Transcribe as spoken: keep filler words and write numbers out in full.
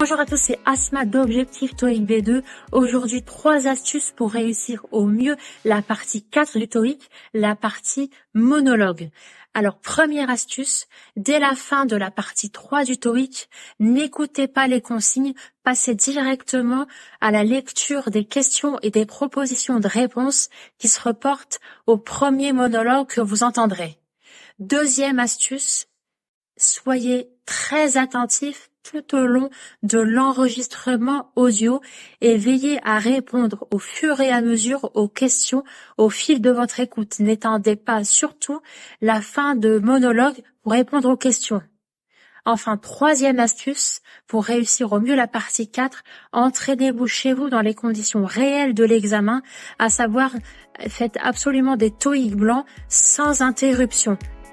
Bonjour à tous, c'est Asma d'Objectif TOEIC B deux. Aujourd'hui, trois astuces pour réussir au mieux la partie quatre du TOEIC, la partie monologue. Alors, première astuce, dès la fin de la partie trois du TOEIC, n'écoutez pas les consignes, passez directement à la lecture des questions et des propositions de réponses qui se reportent au premier monologue que vous entendrez. Deuxième astuce, soyez très attentifs tout au long de l'enregistrement audio et veillez à répondre au fur et à mesure aux questions au fil de votre écoute. N'étendez pas surtout la fin de monologue pour répondre aux questions. Enfin, troisième astuce, pour réussir au mieux la partie quatre, entraînez-vous chez vous dans les conditions réelles de l'examen, à savoir, faites absolument des TOEIC blancs sans interruption.